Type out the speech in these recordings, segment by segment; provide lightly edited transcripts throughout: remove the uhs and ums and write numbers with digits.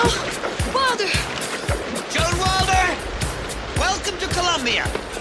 Walter! Joan Walder! Welcome to Columbia!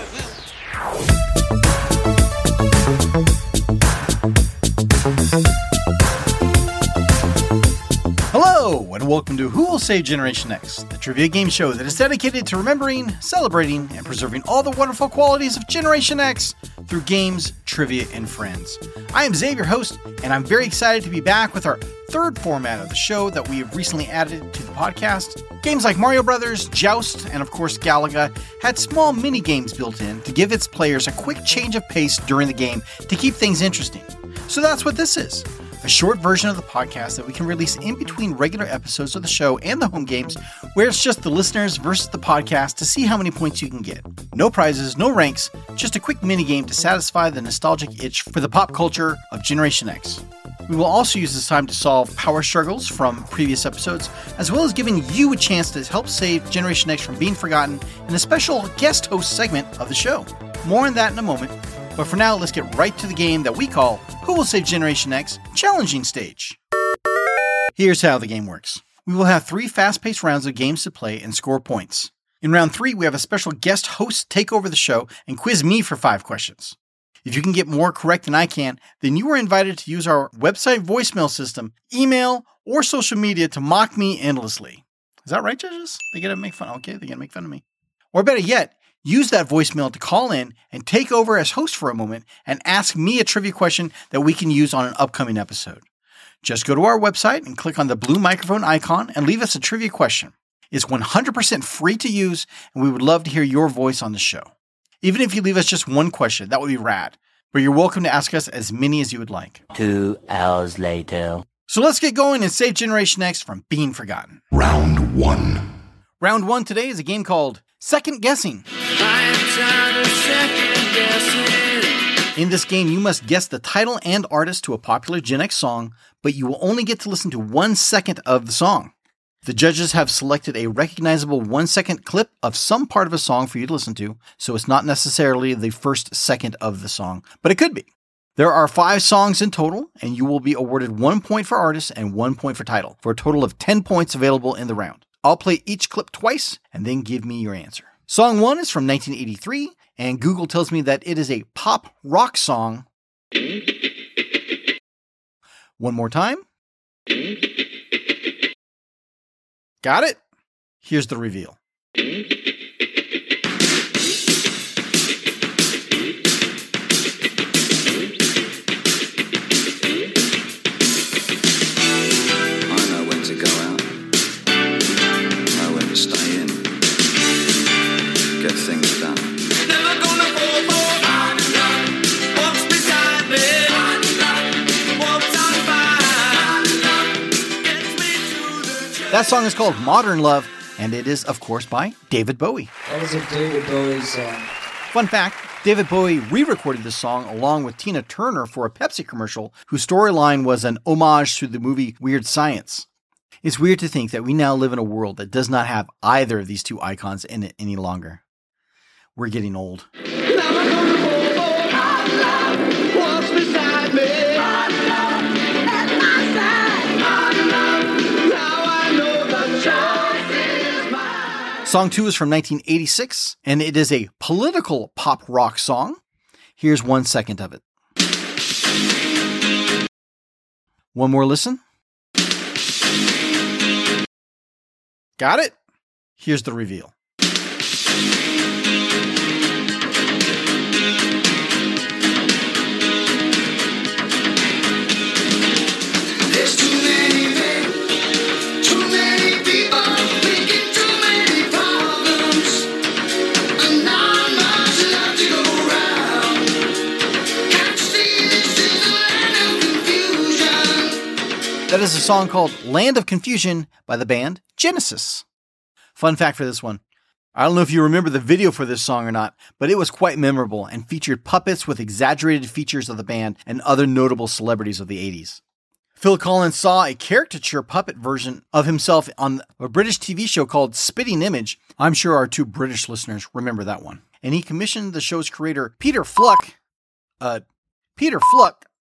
Hello, and welcome to Who Will Save Generation X, the trivia game show that is dedicated to remembering, celebrating, and preserving all the wonderful qualities of Generation X through games, trivia, and friends. I am Xavier, host, and I'm very excited to be back with our third format of the show that we have recently added to the podcast. Games like Mario Brothers, Joust, and of course Galaga had small mini-games built in to give its players a quick change of pace during the game to keep things interesting. So that's what this is. A short version of the podcast that we can release in between regular episodes of the show and the home games, where it's just the listeners versus the podcast to see how many points you can get. No prizes, no ranks, just a quick minigame to satisfy the nostalgic itch for the pop culture of Generation X. We will also use this time to solve power struggles from previous episodes, as well as giving you a chance to help save Generation X from being forgotten in a special guest host segment of the show. More on that in a moment. But for now, let's get right to the game that we call Who Will Save Generation X Challenging Stage. Here's how the game works. We will have 3 fast-paced rounds of games to play and score points. In round 3, we have a special guest host take over the show and quiz me for 5 questions. If you can get more correct than I can, then you are invited to use our website voicemail system, email, or social media to mock me endlessly. Is that right, judges? They get to make fun. Okay, they get to make fun of me. Or better yet, use that voicemail to call in and take over as host for a moment and ask me a trivia question that we can use on an upcoming episode. Just go to our website and click on the blue microphone icon and leave us a trivia question. It's 100% free to use, and we would love to hear your voice on the show. Even if you leave us just one question, that would be rad. But you're welcome to ask us as many as you would like. 2 hours later. So let's get going and save Generation X from being forgotten. Round 1. Round 1 today is a game called Second Guessing. In this game, you must guess the title and artist to a popular Gen X song, but you will only get to listen to 1 second of the song. The judges have selected a recognizable 1-second clip of some part of a song for you to listen to, so it's not necessarily the first second of the song, but it could be. There are 5 songs in total, and you will be awarded 1 point for artist and 1 point for title, for a total of 10 points available in the round. I'll play each clip twice, and then give me your answer. Song 1 is from 1983, and Google tells me that it is a pop rock song. One more time. Got it? Here's the reveal. That song is called Modern Love, and it is, of course, by David Bowie. That is a David Bowie song. Fun fact, David Bowie re-recorded this song along with Tina Turner for a Pepsi commercial whose storyline was an homage to the movie Weird Science. It's weird to think that we now live in a world that does not have either of these 2 icons in it any longer. We're getting old. Song 2 is from 1986, and it is a political pop rock song. Here's 1 second of it. One more listen. Got it? Here's the reveal. That is a song called Land of Confusion by the band Genesis. Fun fact for this one. I don't know if you remember the video for this song or not, but it was quite memorable and featured puppets with exaggerated features of the band and other notable celebrities of the 80s. Phil Collins saw a caricature puppet version of himself on a British TV show called Spitting Image. I'm sure our 2 British listeners remember that one. And he commissioned the show's creator, Peter Fluck.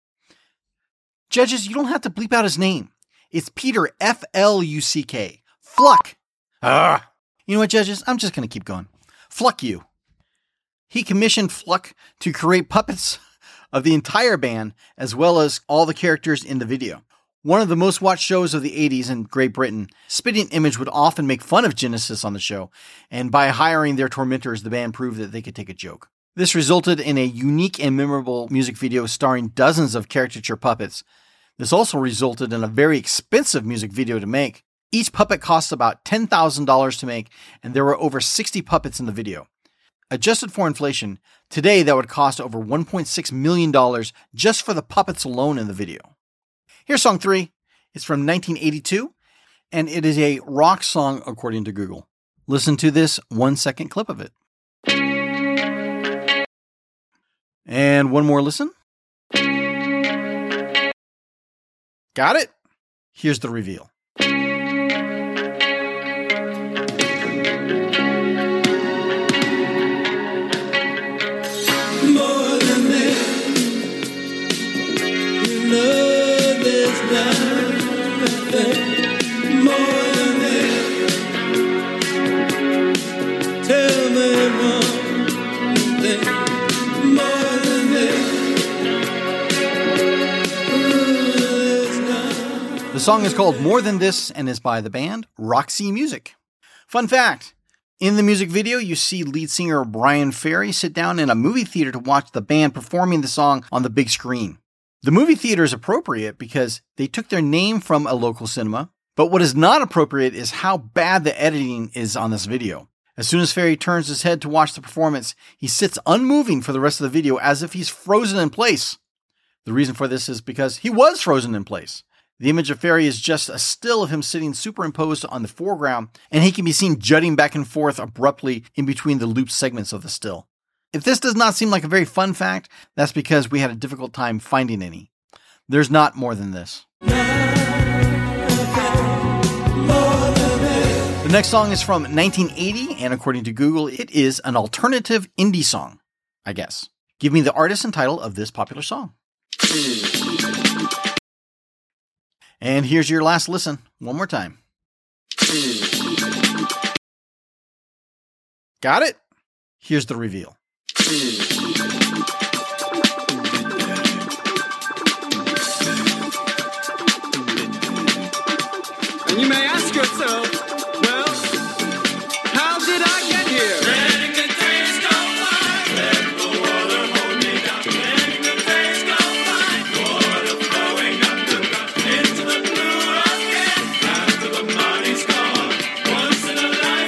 Judges, you don't have to bleep out his name. It's Peter F-L-U-C-K. Fluck. You know what, judges? I'm just going to keep going. Fluck you. He commissioned Fluck to create puppets of the entire band, as well as all the characters in the video. One of the most watched shows of the 80s in Great Britain, Spitting Image would often make fun of Genesis on the show, and by hiring their tormentors, the band proved that they could take a joke. This resulted in a unique and memorable music video starring dozens of caricature puppets. This also resulted in a very expensive music video to make. Each puppet cost about $10,000 to make, and there were over 60 puppets in the video. Adjusted for inflation, today that would cost over $1.6 million just for the puppets alone in the video. Here's song 3. It's from 1982, and it is a rock song according to Google. Listen to this 1-second clip of it. And one more listen. Got it? Here's the reveal. The song is called More Than This and is by the band Roxy Music. Fun fact, in the music video, you see lead singer Bryan Ferry sit down in a movie theater to watch the band performing the song on the big screen. The movie theater is appropriate because they took their name from a local cinema, but what is not appropriate is how bad the editing is on this video. As soon as Ferry turns his head to watch the performance, he sits unmoving for the rest of the video as if he's frozen in place. The reason for this is because he was frozen in place. The image of Ferry is just a still of him sitting superimposed on the foreground, and he can be seen jutting back and forth abruptly in between the looped segments of the still. If this does not seem like a very fun fact, that's because we had a difficult time finding any. There's not more than this. The next song is from 1980, and according to Google, it is an alternative indie song, I guess. Give me the artist and title of this popular song. And here's your last listen, one more time. Got it? Here's the reveal. And you may ask yourself, well, how did I get here? Letting the days go by, let the water hold me down. Letting the days go by, water flowing underground into the blue again. After the money's gone, once in a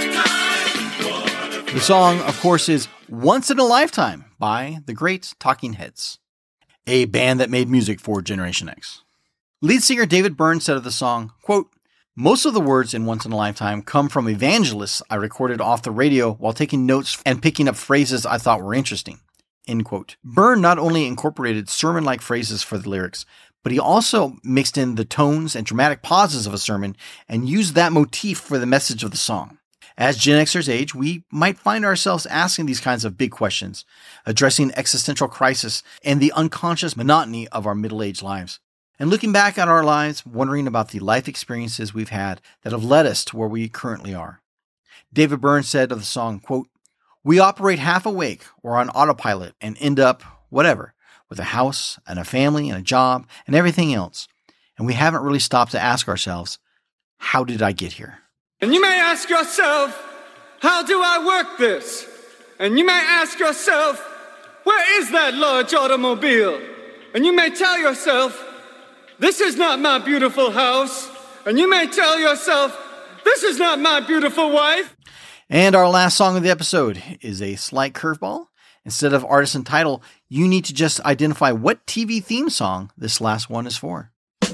lifetime. The song, of course, is Once in a Lifetime by the great Talking Heads, a band that made music for Generation X. Lead singer David Byrne said of the song, quote, "Most of the words in Once in a Lifetime come from evangelists I recorded off the radio while taking notes and picking up phrases I thought were interesting." End quote. Byrne not only incorporated sermon-like phrases for the lyrics, but he also mixed in the tones and dramatic pauses of a sermon and used that motif for the message of the song. As Gen Xers age, we might find ourselves asking these kinds of big questions, addressing existential crisis and the unconscious monotony of our middle-aged lives. And looking back at our lives, wondering about the life experiences we've had that have led us to where we currently are. David Byrne said of the song, quote, "We operate half awake or on autopilot and end up, whatever, with a house and a family and a job and everything else. And we haven't really stopped to ask ourselves, how did I get here?" And you may ask yourself, how do I work this? And you may ask yourself, where is that large automobile? And you may tell yourself, this is not my beautiful house. And you may tell yourself, this is not my beautiful wife. And our last song of the episode is a slight curveball. Instead of artist and title, you need to just identify what TV theme song this last one is for.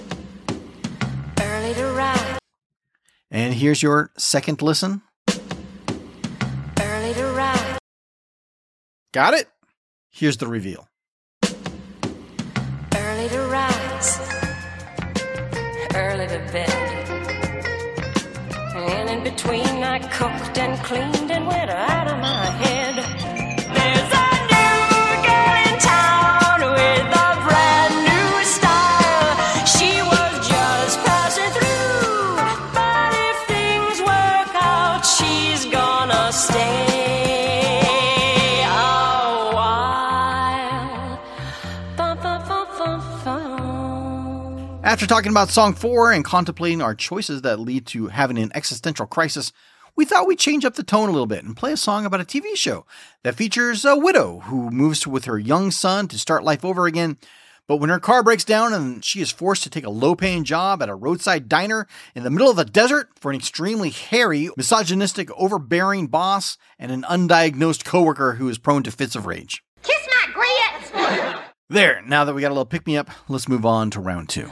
Early to rise. And here's your second listen. Early to rise. Got it? Here's the reveal. Early to rise. Early to bed. And in between I cooked and cleaned and went out of my head. There's a new girl in town with a brand new style. She was just passing through, but if things After talking about Song 4 and contemplating our choices that lead to having an existential crisis, we thought we'd change up the tone a little bit and play a song about a TV show that features a widow who moves with her young son to start life over again. But when her car breaks down and she is forced to take a low-paying job at a roadside diner in the middle of the desert for an extremely hairy, misogynistic, overbearing boss and an undiagnosed coworker who is prone to fits of rage. Kiss my grits! There, now that we got a little pick-me-up, let's move on to round 2.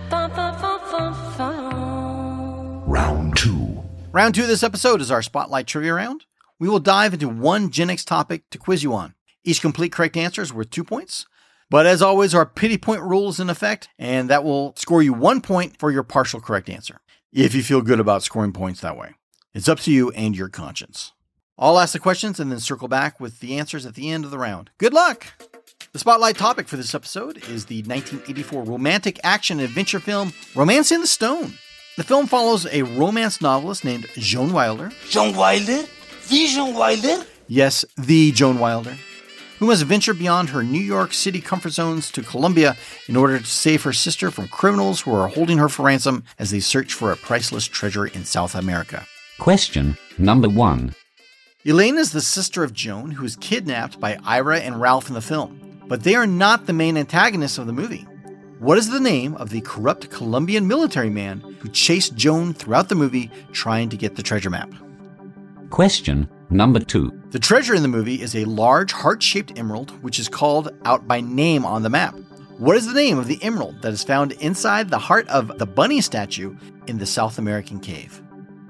Round 2. Round 2 of this episode is our Spotlight Trivia round. We will dive into one Gen X topic to quiz you on. Each complete correct answer is worth 2 points. But as always, our pity point rule is in effect, and that will score you 1 point for your partial correct answer, if you feel good about scoring points that way. It's up to you and your conscience. I'll ask the questions and then circle back with the answers at the end of the round. Good luck! The spotlight topic for this episode is the 1984 romantic action adventure film Romance in the Stone. The film follows a romance novelist named Joan Wilder. Joan Wilder? The Joan Wilder? Yes, the Joan Wilder, who must venture beyond her New York City comfort zones to Colombia in order to save her sister from criminals who are holding her for ransom as they search for a priceless treasure in South America. Question number 1. Elaine is the sister of Joan, who is kidnapped by Ira and Ralph in the film, but they are not the main antagonists of the movie. What is the name of the corrupt Colombian military man who chased Joan throughout the movie trying to get the treasure map? Question number 2. The treasure in the movie is a large heart-shaped emerald, which is called out by name on the map. What is the name of the emerald that is found inside the heart of the bunny statue in the South American cave?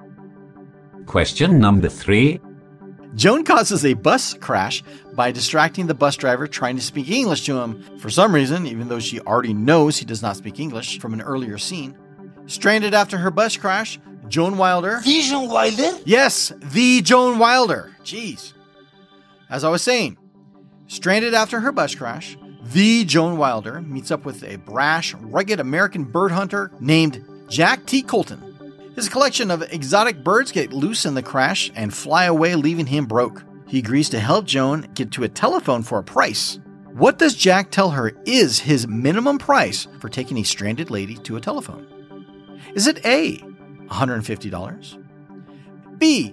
Question number 3. Joan causes a bus crash by distracting the bus driver trying to speak English to him for some reason, even though she already knows he does not speak English from an earlier scene. Stranded after her bus crash, Joan Wilder. The Joan Wilder? Yes, the Joan Wilder. Jeez. As I was saying, stranded after her bus crash, the Joan Wilder meets up with a brash, rugged American bird hunter named Jack T. Colton. His collection of exotic birds get loose in the crash and fly away, leaving him broke. He agrees to help Joan get to a telephone for a price. What does Jack tell her is his minimum price for taking a stranded lady to a telephone? Is it A, $150, B,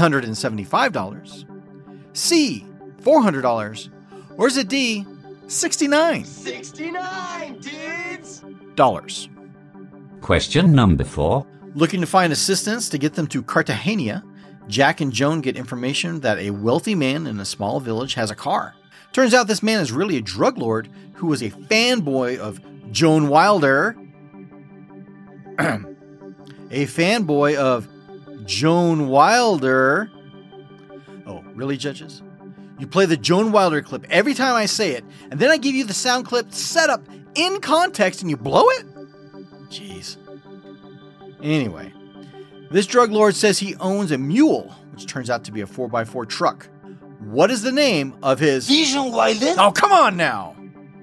$375, C, $400, or is it D, $69? 69, dudes! Dollars. Question number 4. Looking to find assistance to get them to Cartagena, Jack and Joan get information that a wealthy man in a small village has a car. Turns out this man is really a drug lord who was a fanboy of Joan Wilder. A fanboy of Joan Wilder. Oh, really, judges? You play the Joan Wilder clip every time I say it, and then I give you the sound clip set up in context and you blow it? Jeez. Anyway, this drug lord says he owns a mule, which turns out to be a 4x4 truck. What is the name of his... The Joan Wilder? Oh, come on now!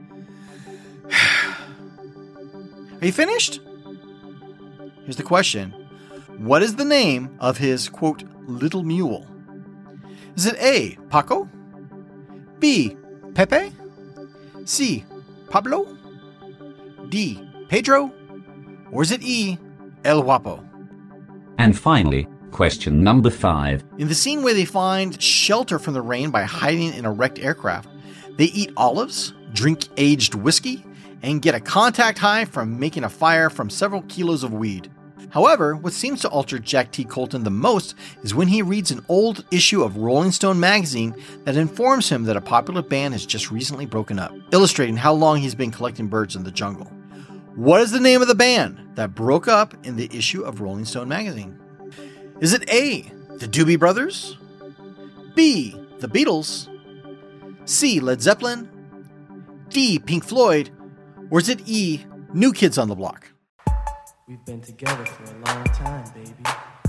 Are you finished? Here's the question. What is the name of his, quote, little mule? Is it A, Paco? B, Pepe? C, Pablo? D, Pedro? Or is it E, El Guapo? And finally, question number 5. In the scene where they find shelter from the rain by hiding in a wrecked aircraft, they eat olives, drink aged whiskey, and get a contact high from making a fire from several kilos of weed. However, what seems to alter Jack T. Colton the most is when he reads an old issue of Rolling Stone magazine that informs him that a popular band has just recently broken up, illustrating how long he's been collecting birds in the jungle. What is the name of the band that broke up in the issue of Rolling Stone magazine? Is it A, the Doobie Brothers? B, the Beatles? C, Led Zeppelin? D, Pink Floyd? Or is it E, New Kids on the Block? We've been together for a long time, baby.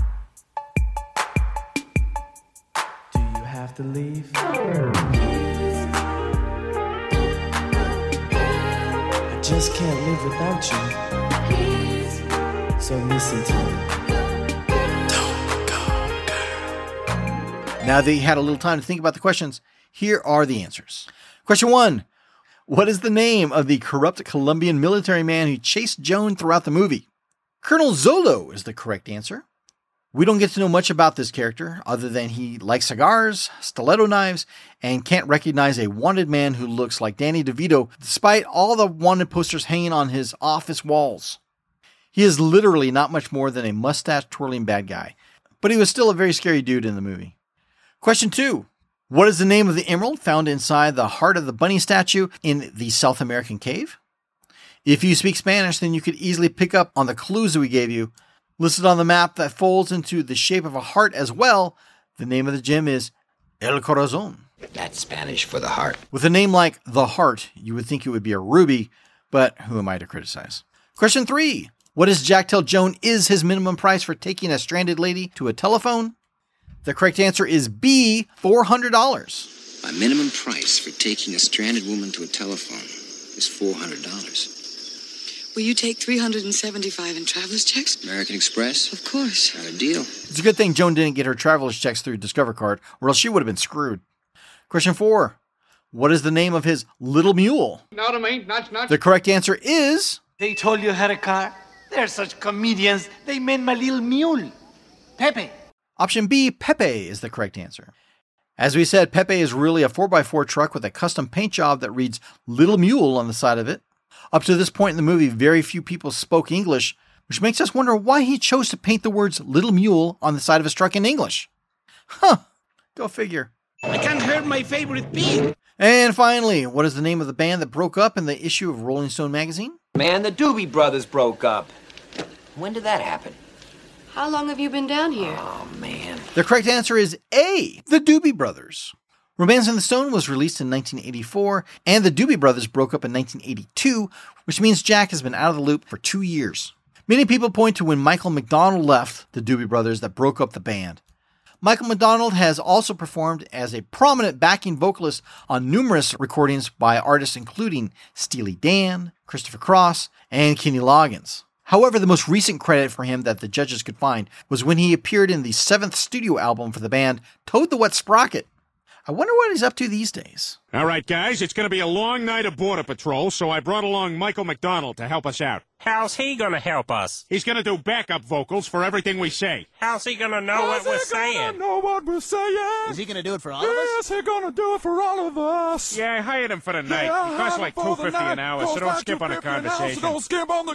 Do you have to leave? I just can't live without you. So listen to me. Now that you had a little time to think about the questions, here are the answers. Question 1. What is the name of the corrupt Colombian military man who chased Joan throughout the movie? Colonel Zolo is the correct answer. We don't get to know much about this character other than he likes cigars, stiletto knives, and can't recognize a wanted man who looks like Danny DeVito despite all the wanted posters hanging on his office walls. He is literally not much more than a mustache-twirling bad guy, but he was still a very scary dude in the movie. Question 2. What is the name of the emerald found inside the heart of the bunny statue in the South American cave? If you speak Spanish, then you could easily pick up on the clues that we gave you. Listed on the map that folds into the shape of a heart as well, the name of the gem is El Corazón. That's Spanish for the heart. With a name like The Heart, you would think it would be a ruby, but who am I to criticize? Question 3. What does Jack tell Joan is his minimum price for taking a stranded lady to a telephone? The correct answer is B, $400. My minimum price for taking a stranded woman to a telephone is $400. Will you take $375 in traveler's checks? American Express? Of course. Got a deal. It's a good thing Joan didn't get her traveler's checks through Discover Card, or else she would have been screwed. Question 4. What is the name of his little mule? Now to me, nudge, nudge. The correct answer is... They told you I had a car? They're such comedians. They meant my little mule. Pepe. Option B, Pepe, is the correct answer. As we said, Pepe is really a 4x4 truck with a custom paint job that reads Little Mule on the side of it. Up to this point in the movie, very few people spoke English, which makes us wonder why he chose to paint the words Little Mule on the side of his truck in English. Huh, go figure. I can't hurt my favorite pig. And finally, what is the name of the band that broke up in the issue of Rolling Stone magazine? Man, the Doobie Brothers broke up. When did that happen? How long have you been down here? Oh, man. The correct answer is A, the Doobie Brothers. Romancing the Stone was released in 1984, and the Doobie Brothers broke up in 1982, which means Jack has been out of the loop for 2 years. Many people point to when Michael McDonald left the Doobie Brothers that broke up the band. Michael McDonald has also performed as a prominent backing vocalist on numerous recordings by artists including Steely Dan, Christopher Cross, and Kenny Loggins. However, the most recent credit for him that the judges could find was when he appeared in the 7th studio album for the band, Toad the Wet Sprocket. I wonder what he's up to these days. All right, guys, it's going to be a long night of Border Patrol, so I brought along Michael McDonald to help us out. How's he going to help us? He's going to do backup vocals for everything we say. How's he going to know what we're saying? Know what we're saying? Is he going to do it for all of us? Yes, he's going to do it for all of us. Yeah, I hired him for the night. It costs like $2.50 an hour, so don't skip on the conversation. Don't skip on the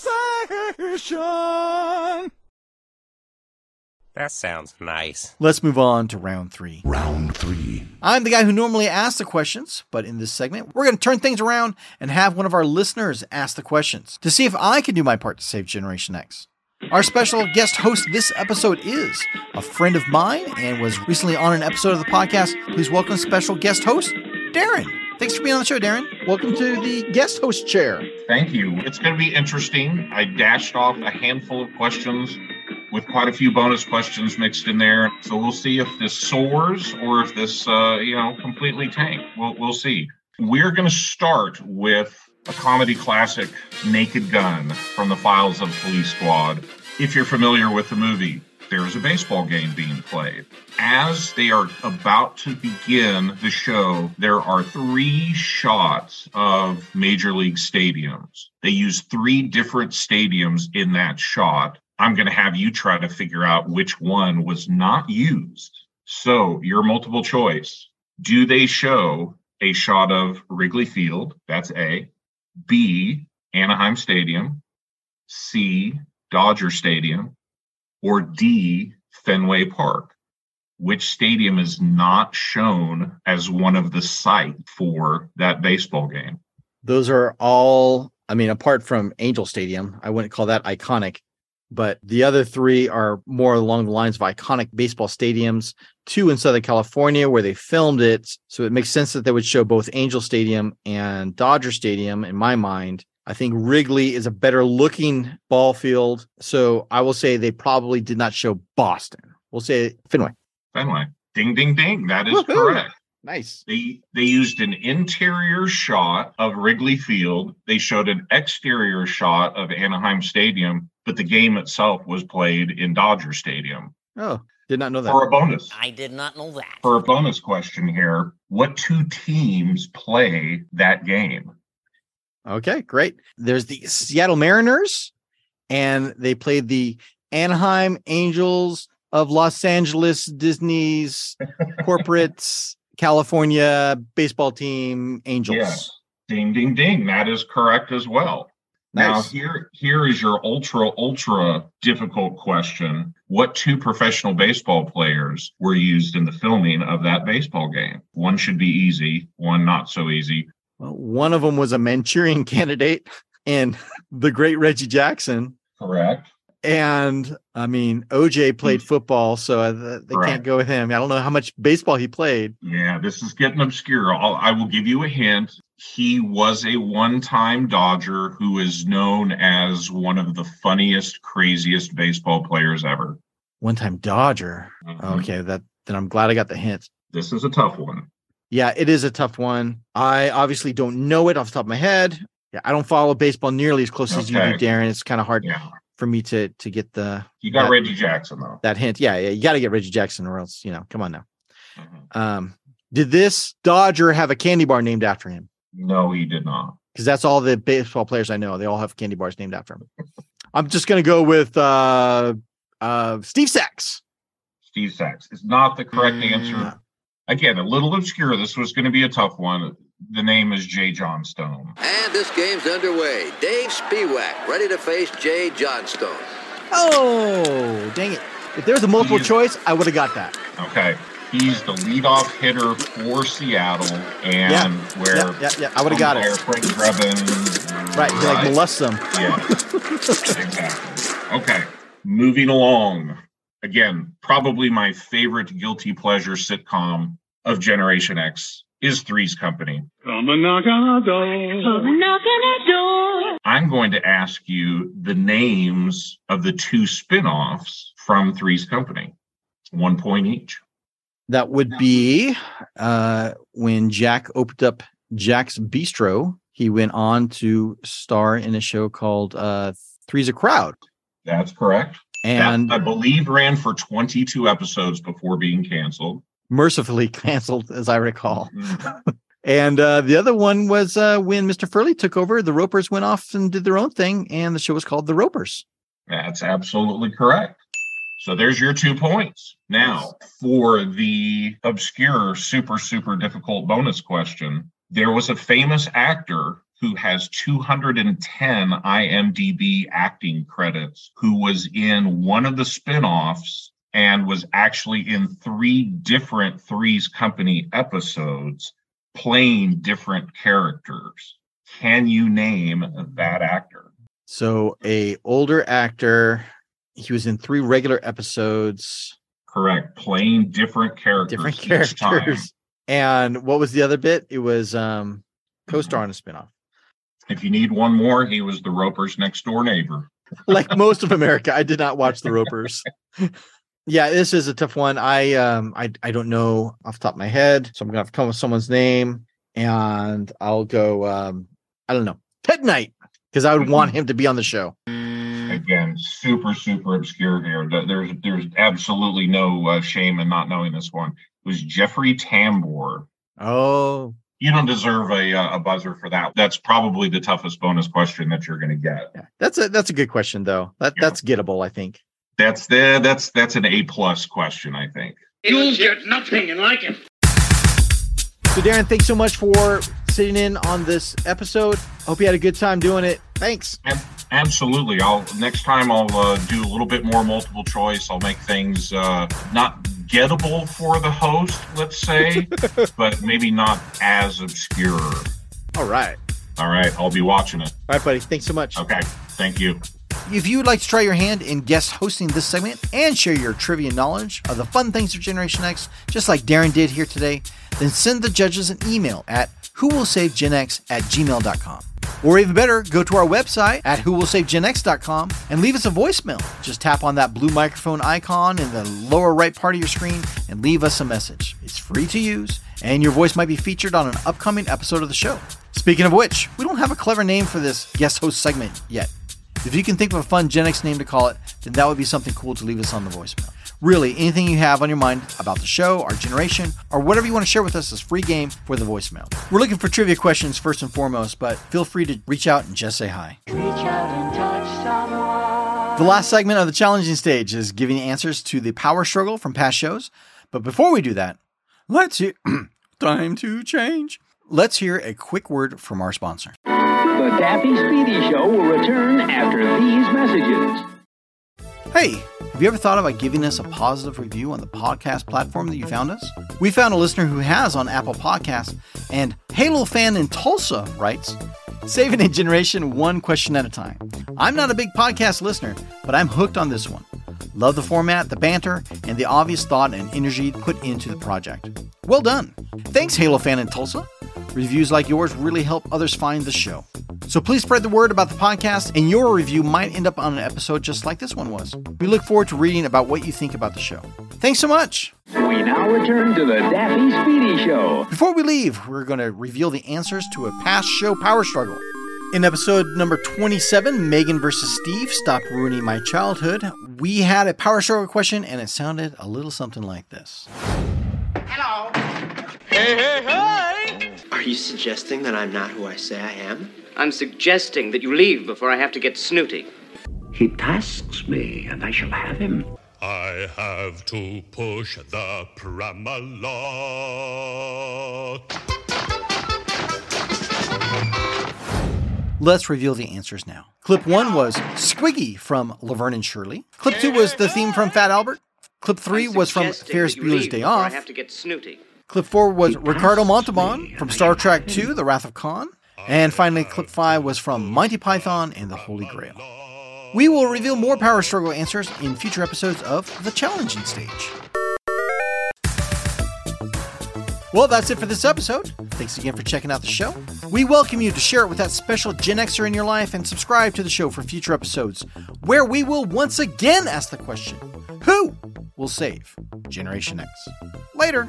conversation. That sounds nice. Let's move on to round 3. Round 3. I'm the guy who normally asks the questions, but in this segment, we're going to turn things around and have one of our listeners ask the questions to see if I can do my part to save Generation X. Our special guest host this episode is a friend of mine and was recently on an episode of the podcast. Please welcome special guest host, Darren. Thanks for being on the show, Darren. Welcome to the guest host chair. Thank you. It's going to be interesting. I dashed off a handful of questions with quite a few bonus questions mixed in there. So we'll see if this soars or if this, completely tanked. We'll see. We're going to start with a comedy classic, Naked Gun, from the Files of Police Squad. If you're familiar with the movie, there's a baseball game being played. As they are about to begin the show, there are 3 shots of Major League stadiums. They use 3 different stadiums in that shot. I'm going to have you try to figure out which one was not used. So your multiple choice. Do they show a shot of Wrigley Field? That's A. B, Anaheim Stadium. C, Dodger Stadium. Or D, Fenway Park. Which stadium is not shown as one of the sites for that baseball game? Those are all, apart from Angel Stadium, I wouldn't call that iconic. But the other 3 are more along the lines of iconic baseball stadiums, 2 in Southern California where they filmed it. So it makes sense that they would show both Angel Stadium and Dodger Stadium in my mind. I think Wrigley is a better looking ball field. So I will say they probably did not show Boston. We'll say Fenway. Fenway. Ding, ding, ding. That is Woo-hoo. correct. Nice. They used an interior shot of Wrigley Field. They showed an exterior shot of Anaheim Stadium, but the game itself was played in Dodger Stadium. Oh, did not know that. For a bonus. I did not know that. For a bonus question here, what two teams play that game? Okay, great. There's the Seattle Mariners, and they played the Anaheim Angels of Los Angeles, Disney's corporate California baseball team, Angels. Yes. Ding, ding, ding. That is correct as well. Nice. Now, here is your ultra difficult question. What two professional baseball players were used in the filming of that baseball game? One should be easy, one not so easy. Well, one of them was a Manchurian Candidate and the great Reggie Jackson. Correct. And I mean, OJ played football, so they can't go with him. I don't know how much baseball he played. Yeah, this is getting obscure. I will give you a hint. He was a one-time Dodger who is known as one of the funniest, craziest baseball players ever. One-time Dodger. Mm-hmm. Okay, then I'm glad I got the hint. This is a tough one. Yeah, it is a tough one. I obviously don't know it off the top of my head. Yeah, I don't follow baseball nearly as close as you do, Darren. It's kind of hard for me to get the. You got Reggie Jackson though. That hint, yeah, you got to get Reggie Jackson, or else come on now. Mm-hmm. Did this Dodger have a candy bar named after him? No, he did not. Because that's all the baseball players I know. They all have candy bars named after him. I'm just gonna go with Steve Sachs. Steve Sachs is not the correct answer. Again, a little obscure. This was going to be a tough one. The name is Jay Johnstone. And this game's underway. Dave Spiewak ready to face Jay Johnstone. Oh, dang it. If there was a multiple choice, I would have got that. Okay. He's the leadoff hitter for Seattle. And I would have got it. Frank Drebin. Right. He like molests them. Yeah. Exactly. Okay. Moving along. Again, probably my favorite guilty pleasure sitcom of Generation X is Three's Company. Come and knock on our door. Come and knock on our door. I'm going to ask you the names of the two spin-offs from Three's Company. 1 point each. That would be when Jack opened up Jack's Bistro. He went on to star in a show called Three's a Crowd. That's correct. And that, I believe, ran for 22 episodes before being canceled. Mercifully canceled, as I recall. Mm-hmm. And the other one was when Mr. Furley took over, the Ropers went off and did their own thing, and the show was called The Ropers. That's absolutely correct. So there's your 2 points. Now, for the obscure, super difficult bonus question, there was a famous actor who has 210 IMDb acting credits, who was in one of the spin-offs and was actually in 3 different Three's Company episodes playing different characters. Can you name that actor? So a older actor, he was in 3 regular episodes. Correct. Playing different characters. Each time. And what was the other bit? It was co-star on a spinoff. If you need one more, he was the Ropers' next door neighbor. Like most of America, I did not watch the Ropers. Yeah, this is a tough one. I don't know off the top of my head, so I'm gonna have to come with someone's name, and I'll go. I don't know, Ted Knight, because I would want him to be on the show. Again, super obscure here. There's absolutely no shame in not knowing this one. It was Jeffrey Tambor. Oh. You don't deserve a buzzer for that. That's probably the toughest bonus question that you're going to get. Yeah, that's a good question though. That's gettable, I think. That's an A+ question, I think. You'll get nothing and like it. So Darren, thanks so much for sitting in on this episode. Hope you had a good time doing it. Thanks. Absolutely. Next time I'll do a little bit more multiple choice. I'll make things not gettable for the host, let's say, but maybe not as obscure. All right. I'll be watching it. All right, buddy. Thanks so much. Okay. Thank you. If you would like to try your hand in guest hosting this segment and share your trivia knowledge of the fun things of Generation X, just like Darren did here today, then send the judges an email at whowillsavegenx@gmail.com. Or even better, go to our website at whowillsavegenx.com and leave us a voicemail. Just tap on that blue microphone icon in the lower right part of your screen and leave us a message. It's free to use, and your voice might be featured on an upcoming episode of the show. Speaking of which, we don't have a clever name for this guest host segment yet. If you can think of a fun Gen X name to call it, then that would be something cool to leave us on the voicemail. Really, anything you have on your mind about the show, our generation, or whatever you want to share with us is free game for the voicemail. We're looking for trivia questions first and foremost, but feel free to reach out and just say hi. Reach out and touch someone. The last segment of the challenging stage is giving answers to the power struggle from past shows. But before we do that, let's hear... Time to change. Let's hear a quick word from our sponsor. The Daffy Speedy Show will return after these messages. Hey, have you ever thought about giving us a positive review on the podcast platform that you found us? We found a listener who has on Apple Podcasts, and Halo Fan in Tulsa writes, saving a generation one question at a time. I'm not a big podcast listener, but I'm hooked on this one. Love the format, the banter, and the obvious thought and energy put into the project. Well done. Thanks, Halo Fan in Tulsa. Reviews like yours really help others find the show. So please spread the word about the podcast, and your review might end up on an episode just like this one was. We look forward to reading about what you think about the show. Thanks so much. We now return to the Daffy Speedy Show. Before we leave, we're going to reveal the answers to a past show power struggle. In episode number 27, Megan versus Steve, Stop Ruining My Childhood, we had a power struggle question, and it sounded a little something like this. Hello. Hey, hey, hey! Are you suggesting that I'm not who I say I am? I'm suggesting that you leave before I have to get snooty. He tasks me, and I shall have him. I have to push the Pramalote. Let's reveal the answers now. Clip 1 was Squiggy from Laverne and Shirley. Clip 2 was the theme from Fat Albert. Clip 3 was from Ferris Bueller's Day Off. I have to get snooty. Clip 4 was Ricardo Montalban from Star Trek II, The Wrath of Khan. And finally, Clip 5 was from Monty Python and the Holy Grail. We will reveal more Power Struggle answers in future episodes of The Challenging Stage. Well, that's it for this episode. Thanks again for checking out the show. We welcome you to share it with that special Gen Xer in your life and subscribe to the show for future episodes, where we will once again ask the question, who will save Generation X? Later.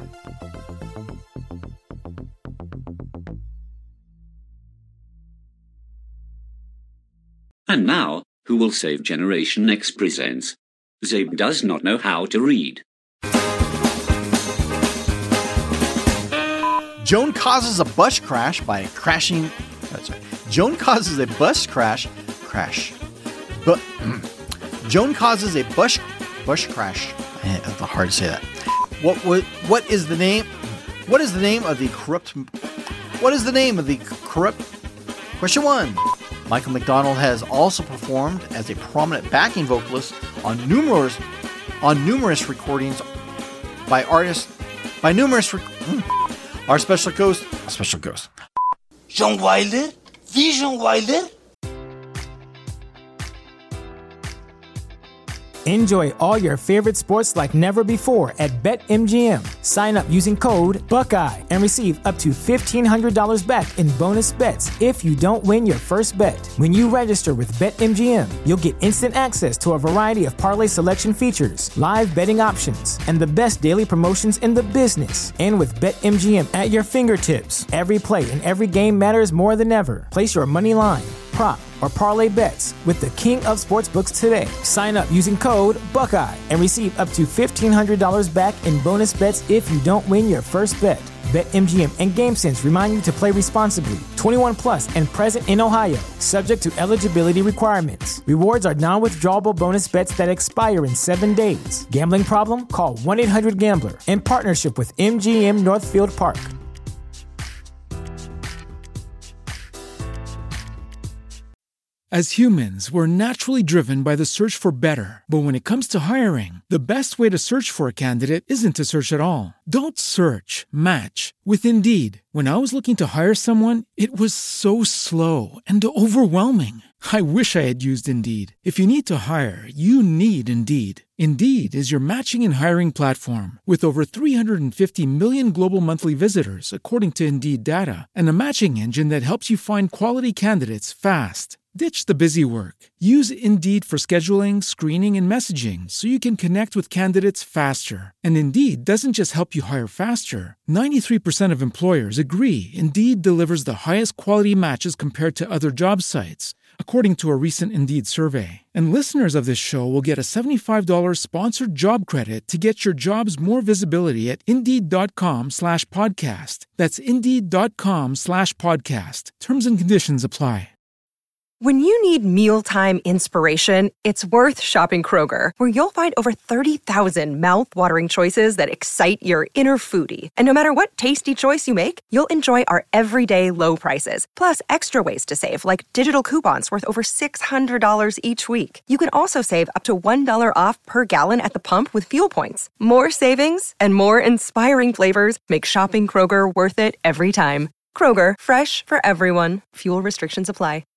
And now, Who Will Save Generation X presents Zabe Does Not Know How to Read. Joan causes a bus crash by crashing... Joan causes a bus crash... But Joan causes a bus crash... It's hard to say that. What is the name of the corrupt... Question 1. Michael McDonald has also performed as a prominent backing vocalist on numerous recordings by artists. Our special ghost. John Wilder? Vision Wilder? Enjoy all your favorite sports like never before at BetMGM. Sign up using code Buckeye and receive up to $1,500 back in bonus bets if you don't win your first bet. When you register with BetMGM, you'll get instant access to a variety of parlay selection features, live betting options, and the best daily promotions in the business. And with BetMGM at your fingertips, every play and every game matters more than ever. Place your money line, prop, or parlay bets with the king of sportsbooks today. Sign up using code Buckeye and receive up to $1,500 back in bonus bets if you don't win your first bet. BetMGM and GameSense remind you to play responsibly. 21 plus and present in Ohio, subject to eligibility requirements. Rewards are non-withdrawable bonus bets that expire in 7 days. Gambling problem? Call 1-800-GAMBLER in partnership with MGM Northfield Park. As humans, we're naturally driven by the search for better. But when it comes to hiring, the best way to search for a candidate isn't to search at all. Don't search, match with Indeed. When I was looking to hire someone, it was so slow and overwhelming. I wish I had used Indeed. If you need to hire, you need Indeed. Indeed is your matching and hiring platform with over 350 million global monthly visitors, according to Indeed data, and a matching engine that helps you find quality candidates fast. Ditch the busy work. Use Indeed for scheduling, screening, and messaging so you can connect with candidates faster. And Indeed doesn't just help you hire faster. 93% of employers agree Indeed delivers the highest quality matches compared to other job sites. according to a recent Indeed survey. And listeners of this show will get a $75 sponsored job credit to get your jobs more visibility at Indeed.com/podcast. That's Indeed.com/podcast. Terms and conditions apply. When you need mealtime inspiration, it's worth shopping Kroger, where you'll find over 30,000 mouth-watering choices that excite your inner foodie. And no matter what tasty choice you make, you'll enjoy our everyday low prices, plus extra ways to save, like digital coupons worth over $600 each week. You can also save up to $1 off per gallon at the pump with fuel points. More savings and more inspiring flavors make shopping Kroger worth it every time. Kroger, fresh for everyone. Fuel restrictions apply.